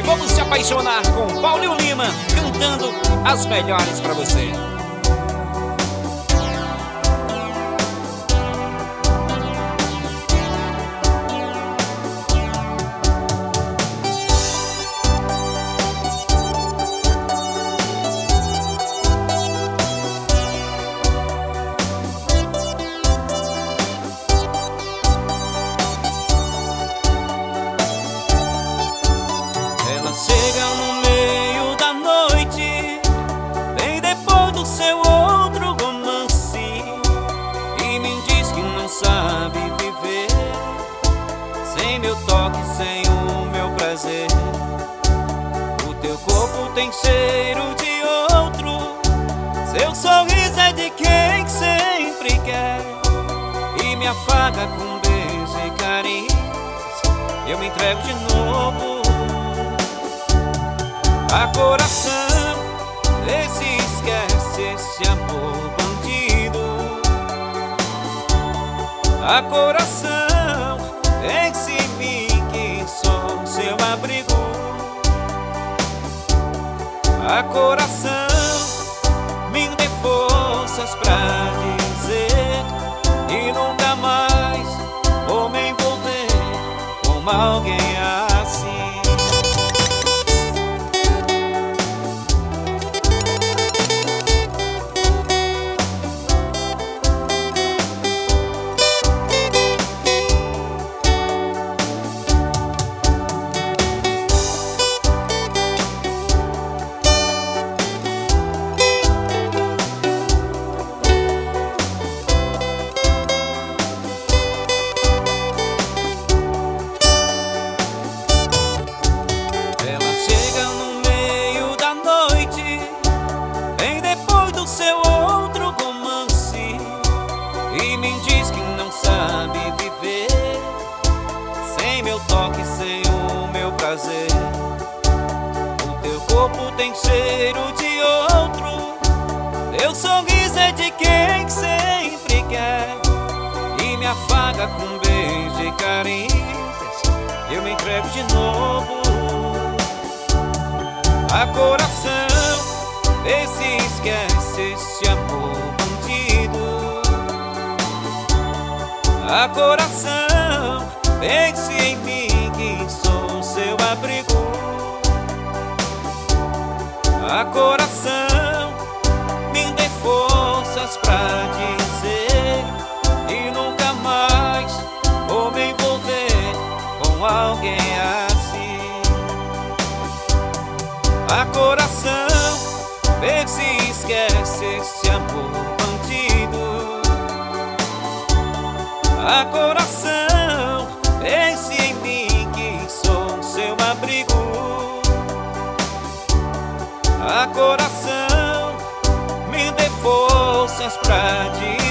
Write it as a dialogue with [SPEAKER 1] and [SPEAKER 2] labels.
[SPEAKER 1] vamos se apaixonar com Paulinho Lima, cantando as melhores pra você.
[SPEAKER 2] Chega no meio da noite, bem depois do seu outro romance, e me diz que não sabe viver sem meu toque, sem o meu prazer. O teu corpo tem cheiro de outro, seu sorriso é de quem sempre quer, e me afaga com beijo e carinho. Eu me entrego de novo. A coração, vê se esquece esse amor bandido. A coração, pense em mim que sou seu abrigo. A coração, me dê forças pra dizer e nunca mais vou me envolver com alguém assim. Seu outro romance, e me diz que não sabe viver sem meu toque, sem o meu prazer. O teu corpo tem cheiro de outro, teu sorriso é de quem sempre quer, e me afaga com beijo e carícias. Eu me entrego de novo. A coração, vê se esquece esse amor bandido. A coração, pense em mim que sou seu abrigo. A coração, me dê forças pra dizer e nunca mais vou me envolver com alguém assim. A coração, vê se esquece esse amor bandido. A coração, pense em mim que sou seu abrigo. A coração, me dê forças pra dizer